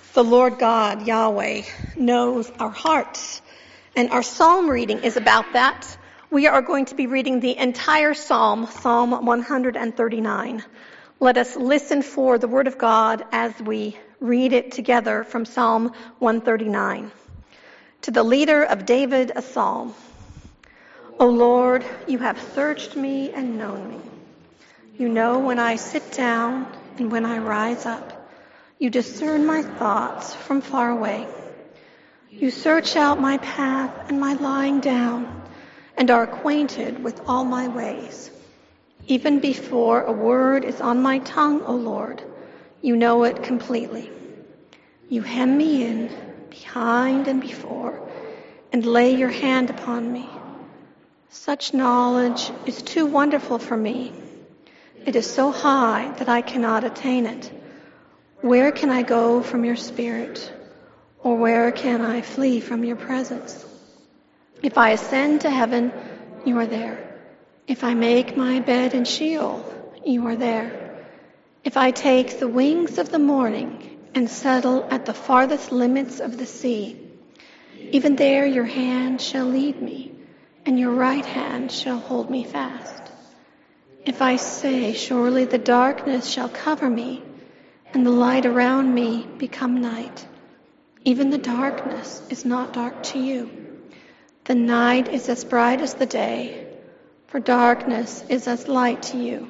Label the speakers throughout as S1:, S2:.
S1: The Lord God, Yahweh, knows our hearts, and our psalm reading is about that. We are going to be reading the entire psalm, Psalm 139. Let us listen for the word of God as we read it together from Psalm 139. To the leader of David, a psalm. O Lord, you have searched me and known me. You know when I sit down and when I rise up. You discern my thoughts from far away. You search out my path and my lying down, and are acquainted with all my ways. Even before a word is on my tongue, O Lord, you know it completely. You hem me in, behind and before, and lay your hand upon me. Such knowledge is too wonderful for me. It is so high that I cannot attain it. Where can I go from your spirit? Or where can I flee from your presence? If I ascend to heaven, you are there. If I make my bed in Sheol, you are there. If I take the wings of the morning and settle at the farthest limits of the sea, even there your hand shall lead me, and your right hand shall hold me fast. If I say, surely the darkness shall cover me, and the light around me become night. Even the darkness is not dark to you. The night is as bright as the day, for darkness is as light to you.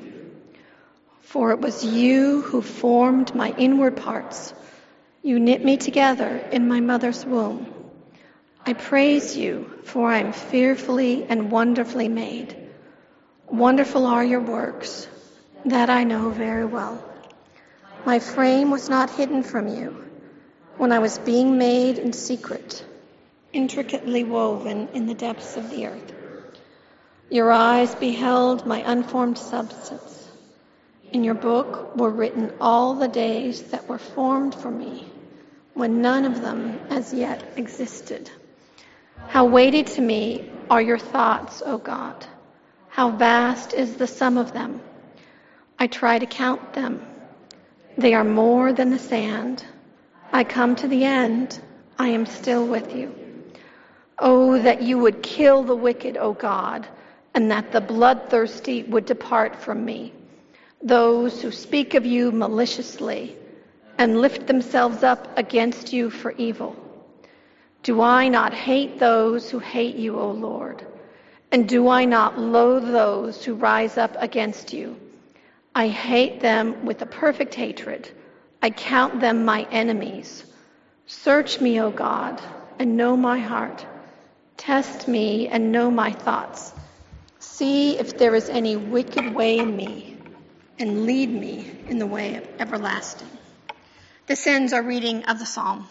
S1: For it was you who formed my inward parts. You knit me together in my mother's womb. I praise you, for I am fearfully and wonderfully made. Wonderful are your works, that I know very well. My frame was not hidden from you when I was being made in secret, intricately woven in the depths of the earth. Your eyes beheld my unformed substance. In your book were written all the days that were formed for me, when none of them as yet existed. How weighty to me are your thoughts, O God! How vast is the sum of them! I try to count them. They are more than the sand. I come to the end. I am still with you. Oh, that you would kill the wicked, O God, and that the bloodthirsty would depart from me. Those who speak of you maliciously and lift themselves up against you for evil. Do I not hate those who hate you, O Lord? And do I not loathe those who rise up against you? I hate them with a perfect hatred. I count them my enemies. Search me, O God, and know my heart. Test me and know my thoughts. See if there is any wicked way in me, and lead me in the way of everlasting. This ends our reading of the psalm.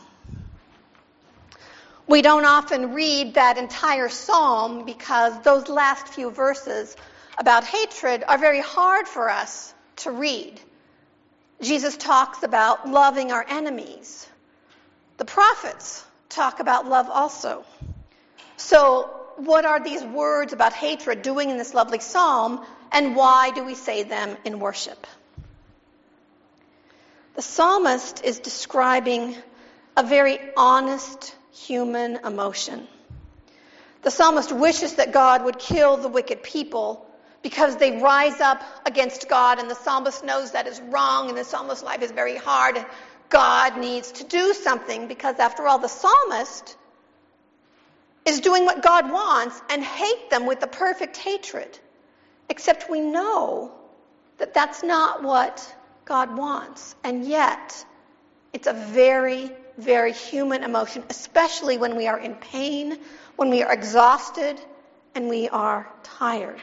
S1: We don't often read that entire psalm because those last few verses about hatred are very hard for us to read. Jesus talks about loving our enemies. The prophets talk about love also. So what are these words about hatred doing in this lovely psalm, and why do we say them in worship? The psalmist is describing a very honest human emotion. The psalmist wishes that God would kill the wicked people because they rise up against God, and the psalmist knows that is wrong, and the psalmist's life is very hard, and God needs to do something because, after all, the psalmist is doing what God wants and hate them with the perfect hatred. Except we know that that's not what God wants, and yet it's a very, very human emotion, especially when we are in pain, when we are exhausted, and we are tired.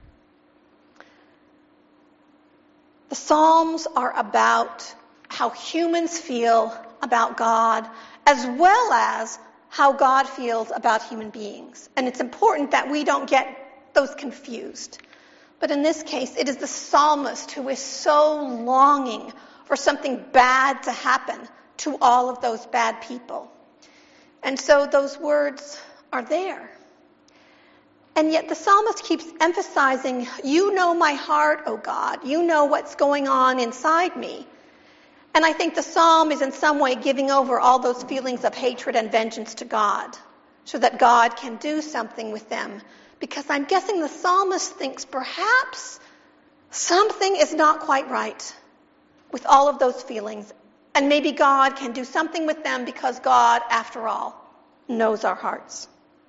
S1: The Psalms are about how humans feel about God, as well as how God feels about human beings. And it's important that we don't get those confused. But in this case, it is the psalmist who is so longing for something bad to happen to all of those bad people. And so those words are there. And yet the psalmist keeps emphasizing, you know my heart, O God. You know what's going on inside me. And I think the psalm is in some way giving over all those feelings of hatred and vengeance to God so that God can do something with them. Because I'm guessing the psalmist thinks perhaps something is not quite right with all of those feelings. And maybe God can do something with them because God, after all, knows our hearts.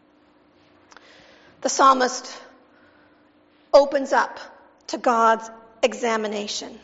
S1: The psalmist opens up to God's examination.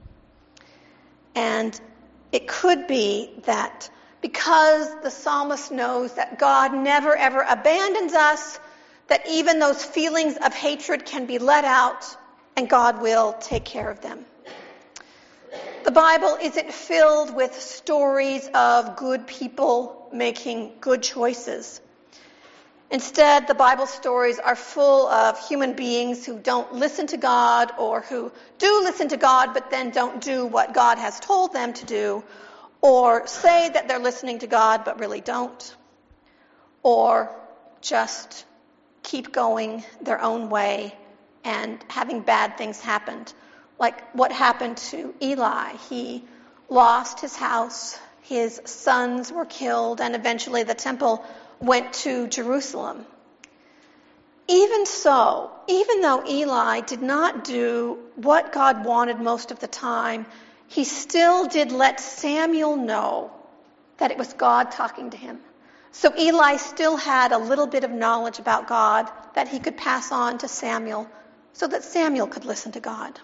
S1: And it could be that because the psalmist knows that God never ever abandons us, that even those feelings of hatred can be let out and God will take care of them. The Bible isn't filled with stories of good people making good choices. Instead, the Bible stories are full of human beings who don't listen to God, or who do listen to God but then don't do what God has told them to do, or say that they're listening to God but really don't, or just keep going their own way and having bad things happen. Like what happened to Eli. He lost his house, his sons were killed, and eventually the temple went to Jerusalem. Even so, even though Eli did not do what God wanted most of the time, he still did let Samuel know that it was God talking to him. So Eli still had a little bit of knowledge about God that he could pass on to Samuel so that Samuel could listen to God.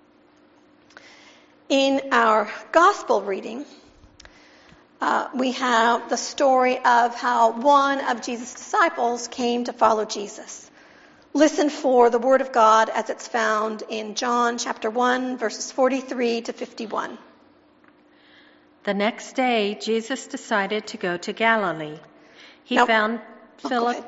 S1: In our gospel reading, we have the story of how one of Jesus' disciples came to follow Jesus. Listen for the word of God as it's found in John chapter 1, verses 43 to 51.
S2: The next day, Jesus decided to go to Galilee. He found Philip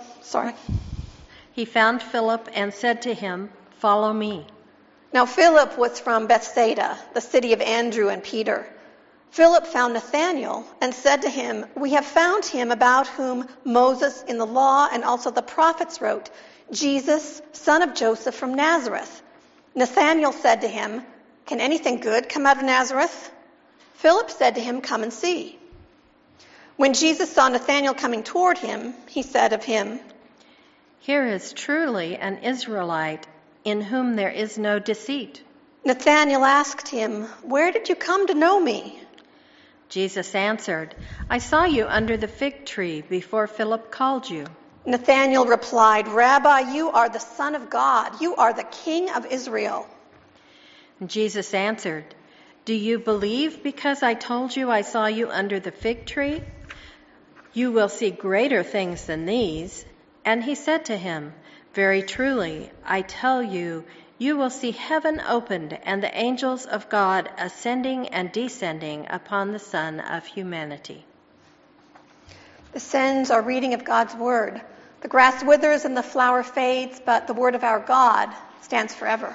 S2: and said to him, "Follow me."
S1: Now Philip was from Bethsaida, the city of Andrew and Peter. Philip found Nathanael and said to him, "We have found him about whom Moses in the law and also the prophets wrote, Jesus, son of Joseph from Nazareth." Nathanael said to him, "Can anything good come out of Nazareth?" Philip said to him, "Come and see." When Jesus saw Nathanael coming toward him, he said of him,
S2: "Here is truly an Israelite in whom there is no deceit."
S1: Nathanael asked him, "Where did you come to know me?"
S2: Jesus answered, "I saw you under the fig tree before Philip called you."
S1: Nathanael replied, "Rabbi, you are the Son of God. You are the King of Israel."
S2: Jesus answered, "Do you believe because I told you I saw you under the fig tree? You will see greater things than these." And he said to him, "Very truly, I tell you, you will see heaven opened and the angels of God ascending and descending upon the Son of Humanity."
S1: This ends our reading of God's Word. The grass withers and the flower fades, but the Word of our God stands forever.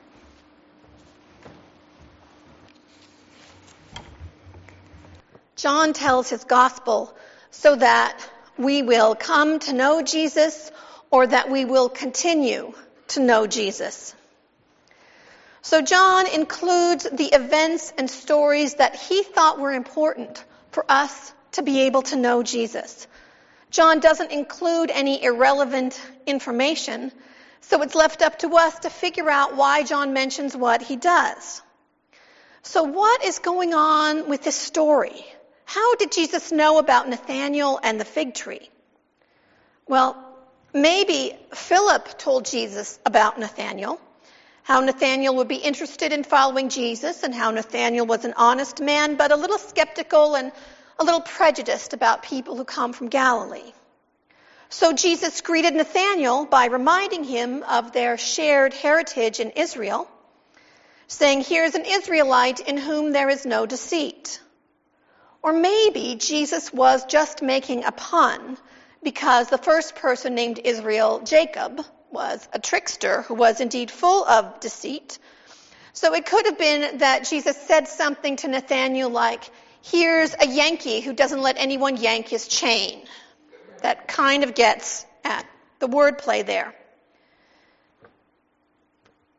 S1: John tells his gospel so that we will come to know Jesus, or that we will continue to know Jesus. So John includes the events and stories that he thought were important for us to be able to know Jesus. John doesn't include any irrelevant information, so it's left up to us to figure out why John mentions what he does. So what is going on with this story? How did Jesus know about Nathanael and the fig tree? Well, maybe Philip told Jesus about Nathanael, how Nathanael would be interested in following Jesus, and how Nathanael was an honest man, but a little skeptical and a little prejudiced about people who come from Galilee. So Jesus greeted Nathanael by reminding him of their shared heritage in Israel, saying, "Here's an Israelite in whom there is no deceit." Or maybe Jesus was just making a pun, because the first person named Israel, Jacob, was a trickster who was indeed full of deceit. So it could have been that Jesus said something to Nathanael like, "Here's a Yankee who doesn't let anyone yank his chain." That kind of gets at the wordplay there.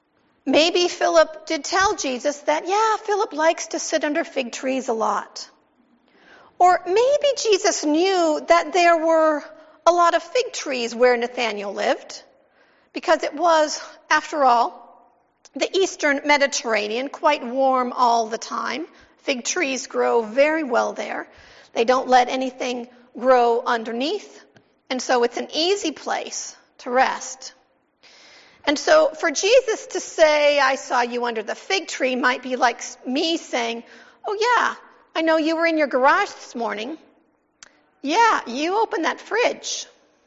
S1: Maybe Philip did tell Jesus that, yeah, Philip likes to sit under fig trees a lot. Or maybe Jesus knew that there were a lot of fig trees where Nathanael lived, because it was, after all, the eastern Mediterranean, quite warm all the time. Fig trees grow very well there. They don't let anything grow underneath, and so it's an easy place to rest. And so for Jesus to say, I saw you under the fig tree, might be like me saying, oh yeah, I know you were in your garage this morning. Yeah, you opened that fridge.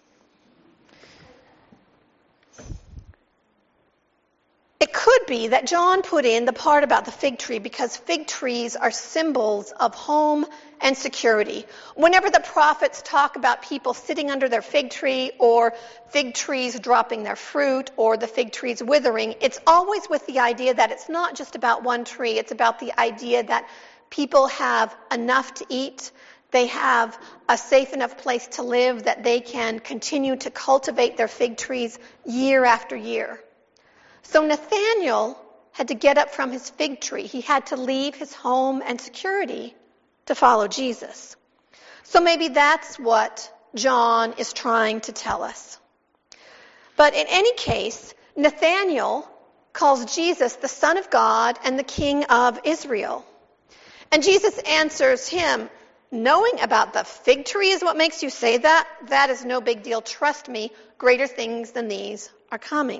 S1: It could be that John put in the part about the fig tree because fig trees are symbols of home and security. Whenever the prophets talk about people sitting under their fig tree or fig trees dropping their fruit or the fig trees withering, it's always with the idea that it's not just about one tree. It's about the idea that people have enough to eat. They have a safe enough place to live that they can continue to cultivate their fig trees year after year. So Nathanael had to get up from his fig tree. He had to leave his home and security to follow Jesus. So maybe that's what John is trying to tell us. But in any case, Nathanael calls Jesus the Son of God and the King of Israel. And Jesus answers him, knowing about the fig tree is what makes you say that? That is no big deal. Trust me, greater things than these are coming.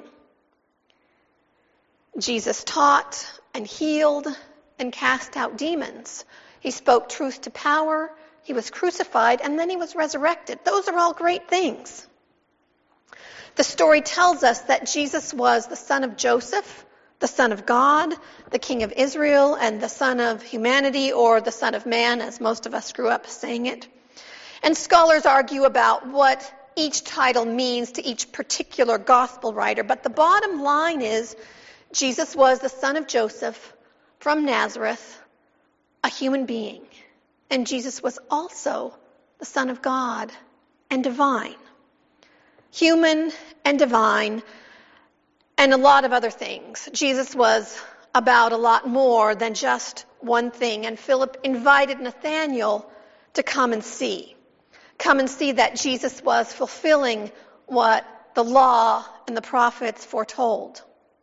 S1: Jesus taught and healed and cast out demons. He spoke truth to power. He was crucified, and then he was resurrected. Those are all great things. The story tells us that Jesus was the son of Joseph, the Son of God, the King of Israel, and the Son of humanity, or the Son of Man, as most of us grew up saying it. And scholars argue about what each title means to each particular gospel writer, but the bottom line is Jesus was the son of Joseph from Nazareth, a human being. And Jesus was also the Son of God and divine. Human and divine, and a lot of other things. Jesus was about a lot more than just one thing. And Philip invited Nathanael to come and see. Come and see that Jesus was fulfilling what the law and the prophets foretold.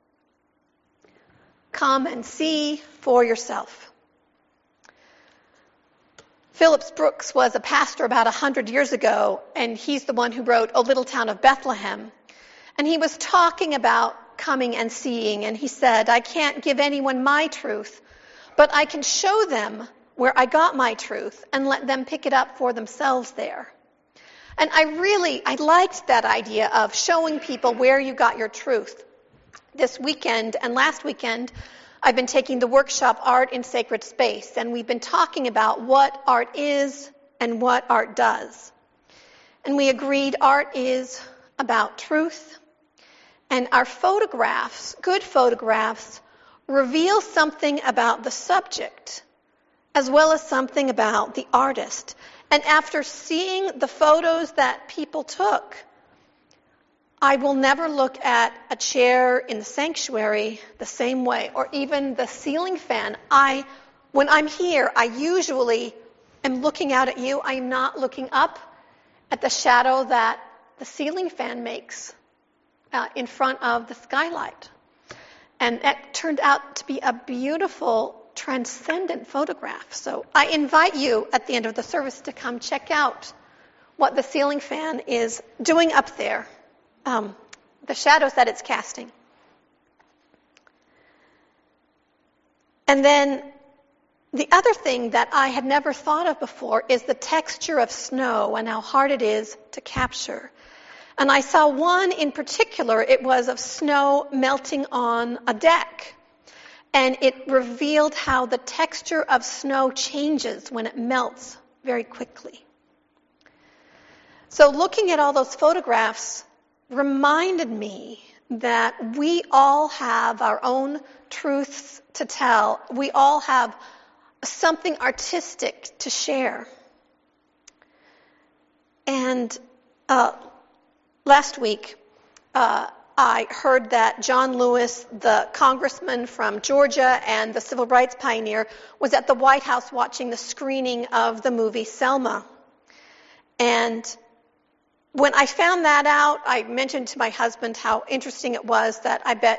S1: Come and see for yourself. Phillips Brooks was a pastor about 100 years ago, and he's the one who wrote O Little Town of Bethlehem. And he was talking about coming and seeing, and he said, I can't give anyone my truth, but I can show them where I got my truth and let them pick it up for themselves there. And I liked that idea of showing people where you got your truth. This weekend and last weekend, I've been taking the workshop Art in Sacred Space, and we've been talking about what art is and what art does. And we agreed art is about truth, and our photographs, good photographs, reveal something about the subject as well as something about the artist. And after seeing the photos that people took, I will never look at a chair in the sanctuary the same way, or even the ceiling fan. When I'm here, I usually am looking out at you. I'm not looking up at the shadow that the ceiling fan makes in front of the skylight. And that turned out to be a beautiful, transcendent photograph. So I invite you at the end of the service to come check out what the ceiling fan is doing up there. The shadows that it's casting. And then the other thing that I had never thought of before is the texture of snow and how hard it is to capture. And I saw one in particular, it was of snow melting on a deck. And it revealed how the texture of snow changes when it melts very quickly. So looking at all those photographs reminded me that we all have our own truths to tell. We all have something artistic to share. And last week, I heard that John Lewis, the congressman from Georgia and the civil rights pioneer, was at the White House watching the screening of the movie Selma. And when I found that out, I mentioned to my husband how interesting it was that I bet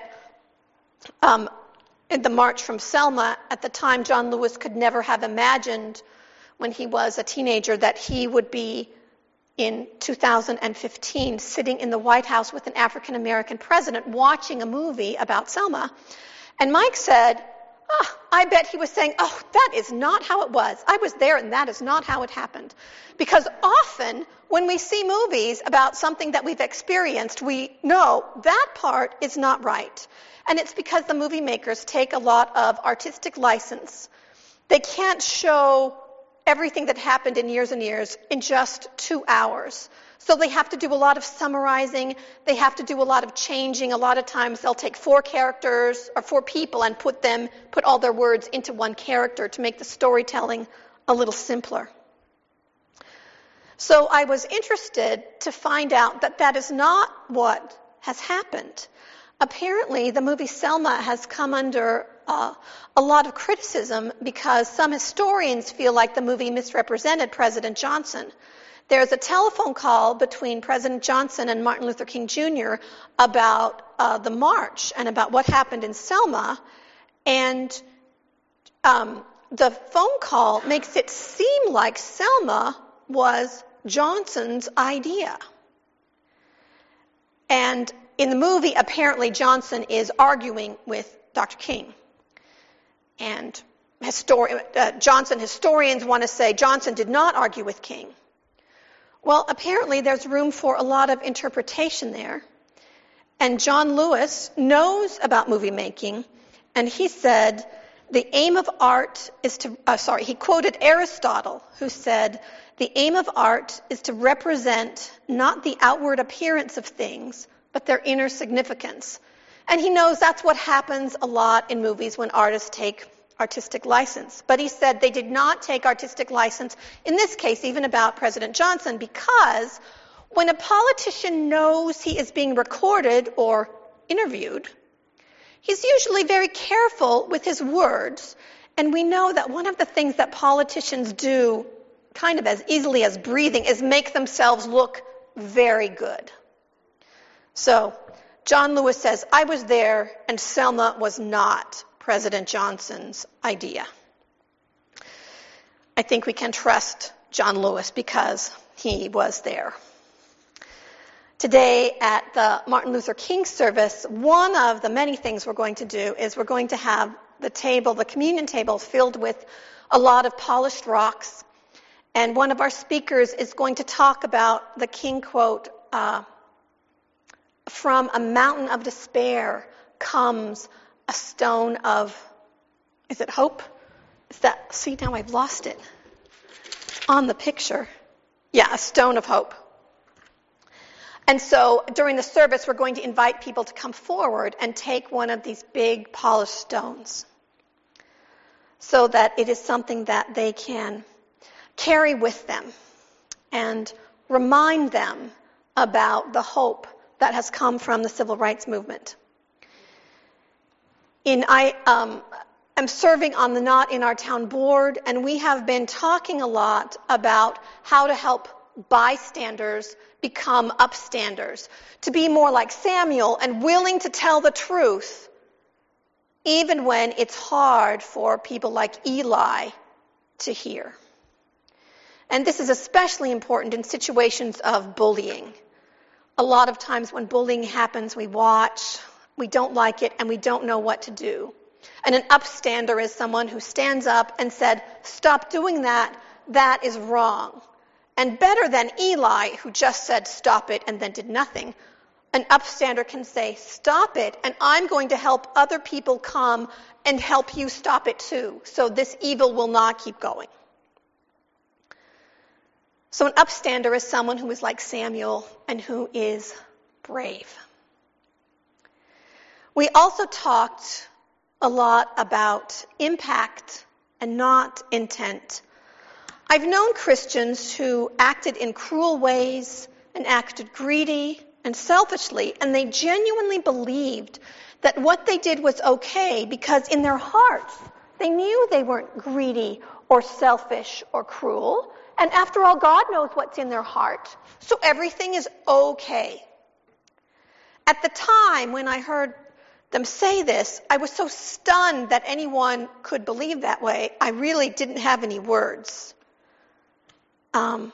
S1: in the March from Selma, at the time, John Lewis could never have imagined when he was a teenager that he would be in 2015 sitting in the White House with an African American president watching a movie about Selma. And Mike said, I bet he was saying, that is not how it was. I was there and that is not how it happened. Because often when we see movies about something that we've experienced, we know that part is not right. And it's because the movie makers take a lot of artistic license. They can't show everything that happened in years and years in just 2 hours. So they have to do a lot of summarizing. They have to do a lot of changing. A lot of times they'll take 4 characters or 4 people and put all their words into one character to make the storytelling a little simpler. So I was interested to find out that that is not what has happened. Apparently, the movie Selma has come under a lot of criticism because some historians feel like the movie misrepresented President Johnson. There's a telephone call between President Johnson and Martin Luther King Jr. about the march and about what happened in Selma, and the phone call makes it seem like Selma was Johnson's idea. And in the movie, apparently Johnson is arguing with Dr. King. And historians want to say Johnson did not argue with King. Well, apparently there's room for a lot of interpretation there. And John Lewis knows about movie making, and he said, the aim of art is to, he quoted Aristotle, who said, the aim of art is to represent not the outward appearance of things, but their inner significance. And he knows that's what happens a lot in movies when artists take artistic license. But he said they did not take artistic license, in this case, even about President Johnson, because when a politician knows he is being recorded or interviewed, he's usually very careful with his words. And we know that one of the things that politicians do, kind of as easily as breathing, is make themselves look very good. So John Lewis says, I was there and Selma was not President Johnson's idea. I think we can trust John Lewis because he was there. Today at the Martin Luther King service, one of the many things we're going to do is we're going to have the communion table filled with a lot of polished rocks. And one of our speakers is going to talk about the King quote, from a mountain of despair comes a stone of, is it hope? See, now I've lost it. On the picture. Yeah, a stone of hope. And so during the service, we're going to invite people to come forward and take one of these big polished stones so that it is something that they can carry with them and remind them about the hope that has come from the civil rights movement. I am serving on the Not in Our Town board, and we have been talking a lot about how to help bystanders become upstanders, to be more like Samuel and willing to tell the truth, even when it's hard for people like Eli to hear. And this is especially important in situations of bullying. A lot of times when bullying happens, we watch, we don't like it, and we don't know what to do. And an upstander is someone who stands up and said, stop doing that, that is wrong. And better than Eli, who just said stop it and then did nothing, an upstander can say, stop it, and I'm going to help other people come and help you stop it too, so this evil will not keep going. So an upstander is someone who is like Samuel and who is brave. We also talked a lot about impact and not intent. I've known Christians who acted in cruel ways and acted greedy and selfishly, and they genuinely believed that what they did was okay because in their hearts they knew they weren't greedy or selfish or cruel. And after all, God knows what's in their heart, so everything is okay. At the time when I heard them say this, I was so stunned that anyone could believe that way, I really didn't have any words. The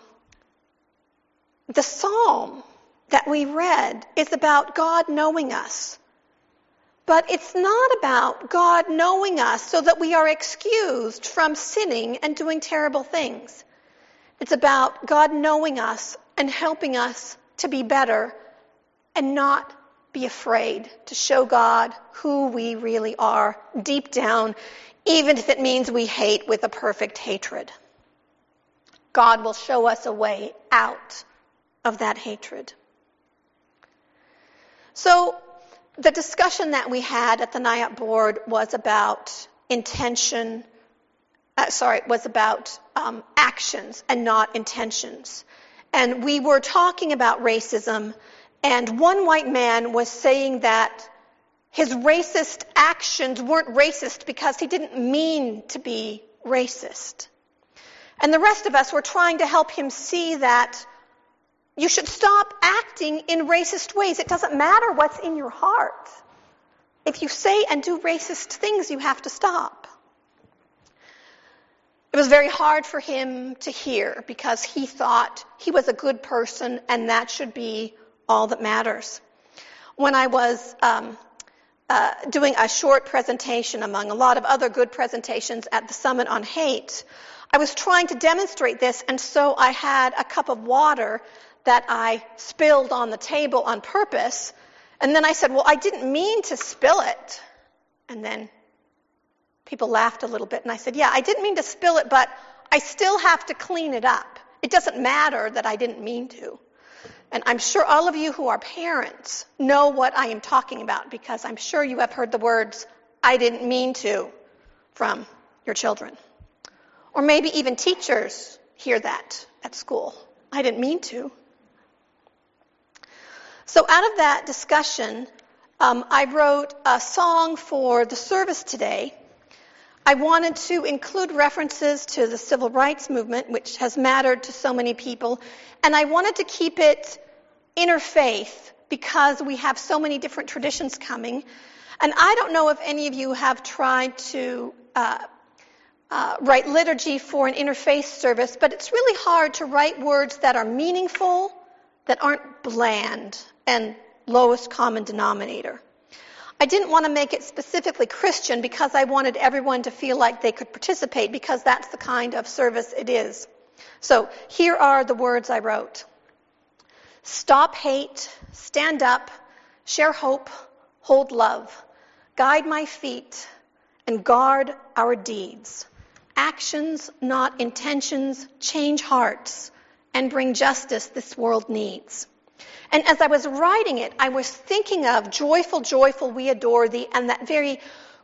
S1: psalm that we read is about God knowing us. But it's not about God knowing us so that we are excused from sinning and doing terrible things. It's about God knowing us and helping us to be better and not be afraid to show God who we really are deep down, even if it means we hate with a perfect hatred. God will show us a way out of that hatred. So the discussion that we had at the NIAP board was about actions and not intentions. And we were talking about racism, and one white man was saying that his racist actions weren't racist because he didn't mean to be racist. And the rest of us were trying to help him see that you should stop acting in racist ways. It doesn't matter what's in your heart. If you say and do racist things, you have to stop. It was very hard for him to hear because he thought he was a good person and that should be all that matters. When I was doing a short presentation among a lot of other good presentations at the Summit on Hate, I was trying to demonstrate this, and so I had a cup of water that I spilled on the table on purpose, and then I said, well, I didn't mean to spill it. And then people laughed a little bit, and I said, yeah, I didn't mean to spill it, but I still have to clean it up. It doesn't matter that I didn't mean to. And I'm sure all of you who are parents know what I am talking about, because I'm sure you have heard the words, I didn't mean to, from your children. Or maybe even teachers hear that at school. I didn't mean to. So out of that discussion, I wrote a song for the service today. I wanted to include references to the civil rights movement, which has mattered to so many people, and I wanted to keep it interfaith because we have so many different traditions coming. And I don't know if any of you have tried to write liturgy for an interfaith service, but it's really hard to write words that are meaningful, that aren't bland and lowest common denominator. I didn't want to make it specifically Christian because I wanted everyone to feel like they could participate, because that's the kind of service it is. So here are the words I wrote. Stop hate, stand up, share hope, hold love, guide my feet, and guard our deeds. Actions, not intentions, change hearts, and bring justice this world needs. And as I was writing it, I was thinking of Joyful, Joyful, We Adore Thee, and that very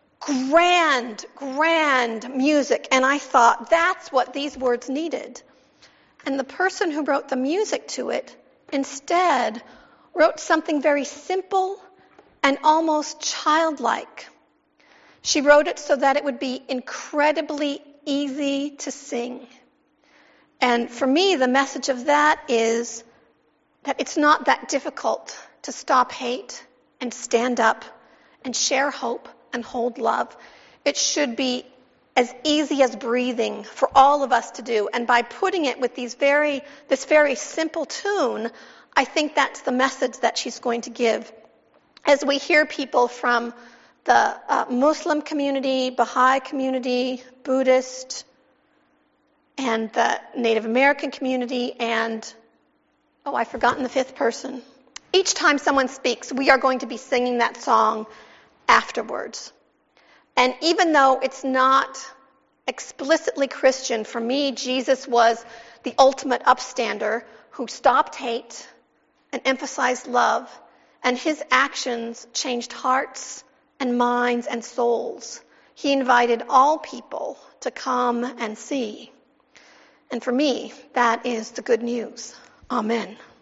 S1: grand music. And I thought, that's what these words needed. And the person who wrote the music to it instead wrote something very simple and almost childlike. She wrote it so that it would be incredibly easy to sing. And for me, the message of that is that it's not that difficult to stop hate and stand up and share hope and hold love. It should be as easy as breathing for all of us to do. And by putting it with this very simple tune, I think that's the message that she's going to give. As we hear people from the Muslim community, Baha'i community, Buddhist, and the Native American community, and, I've forgotten the fifth person. Each time someone speaks, we are going to be singing that song afterwards. And even though it's not explicitly Christian, for me, Jesus was the ultimate upstander who stopped hate and emphasized love, and his actions changed hearts and minds and souls. He invited all people to come and see. And for me, that is the good news. Amen.